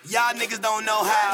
Y'all niggas don't know how.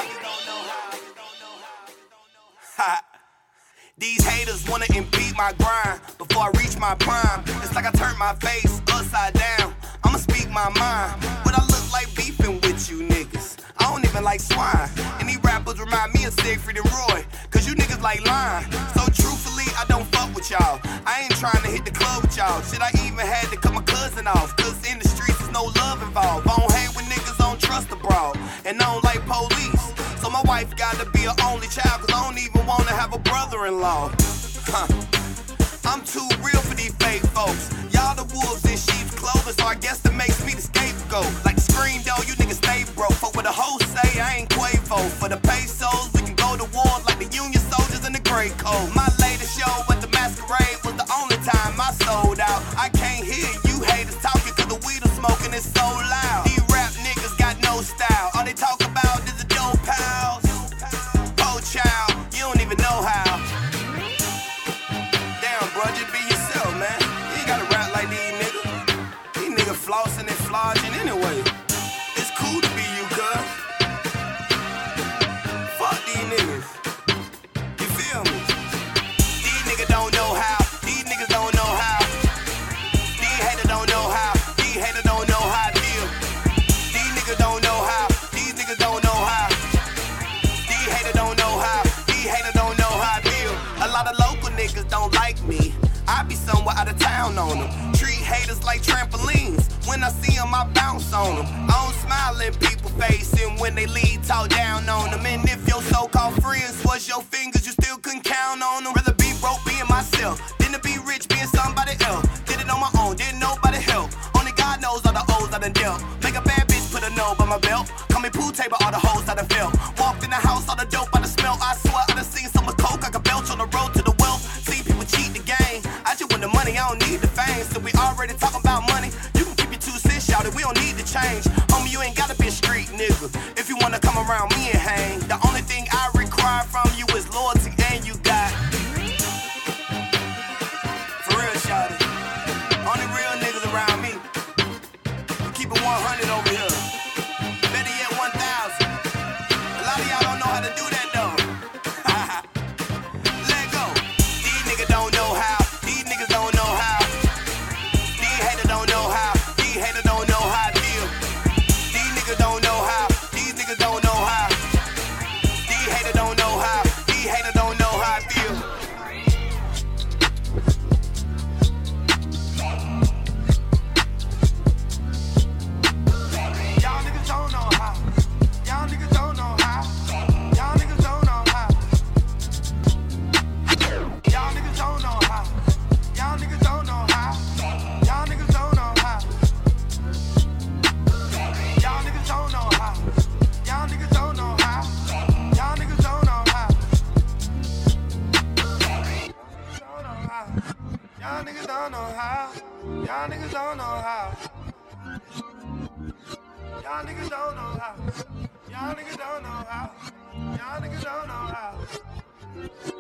These haters wanna impede my grind before I reach my prime. It's like I turned my face upside down. I'ma speak my mind. What I look like beefing with you niggas. I don't even like swine. And these rappers remind me of Siegfried and Roy, cause you niggas like lying. So truthfully, I don't fuck with y'all. I ain't trying to hit the club with y'all. Shit, I even had to cut my cousin off, cause in the streets there's no love involved. I don't hang with niggas, I don't trust abroad, and I don't like police. So my wife gotta be her only child, cause I don't even wanna have a brother-in-law. I'm too real for these fake folks. Y'all the wolves in sheep's clothing, so I guess that makes me the scapegoat. Like the screen door, you niggas stay broke. Fuck what the hoes say, I ain't Quavo. For the pesos, we can go to war like the Union soldiers in the Great Coat. My latest show at the Masquerade was the only time I sold out. I can't hear you haters talking, cause the weed I'm smoking is so loud. These rap niggas got no style. All they talk about is the dope pals. Oh child, you don't even know how. Bro, just be yourself, man. You ain't gotta rap like these niggas. These niggas flossing and flogging anyway. It's cool to be you, cuz. Fuck these niggas. You feel me? These niggas don't know how. These niggas don't know how. These haters don't know how. These haters don't know how I feel. These niggas don't know how. These niggas don't know how. These haters don't know how. These haters don't know how I feel. A lot of local niggas don't like me. I be somewhere out of town on them. Treat haters like trampolines. When I see them, I bounce on them. I don't smile in people's face, and when they leave, talk down on them. And if your so-called friends was your fingers, you still couldn't count on them. Rather be broke being myself than to be rich being somebody else. Did it on my own, didn't nobody help. Only God knows all the O's I done dealt. Make a bad bitch put a no by my belt. Call me pool table, all the hoes I done felt. Walked in the house, all the dope I done smell. I swear I done seen so much coke, I could belch on the road to the wealth. See people cheat the game. I just want the money, I don't need the fame. So we already talking about money. You can keep your 2 cents, shout it, we don't need to change. Homie, you ain't gotta be a street nigga if you wanna come around me and hang. The only thing I require from you is loyalty, and you got. For real, shout it. Only real niggas around me. We keep it 100 over here. Better yet, 1,000. A lot of y'all don't know how to do that though. Let go. These niggas don't know how. These niggas don't know how. These haters don't know how. These haters don't know how I feel. These niggas don't know how. These niggas don't know how. These haters don't know how. These haters don't know how I feel. Y'all niggas don't know how. Y'all niggas don't know how. Y'all niggas don't know how. Y'all niggas don't know how. Y'all niggas don't know how. Y'all niggas don't know how. Y'all niggas don't know how. Y'all niggas don't know how. Y'all niggas don't know how. Y'all niggas don't know how. Y'all niggas don't know how. Y'all niggas don't know how. Y'all niggas don't know how. Y'all niggas don't know how.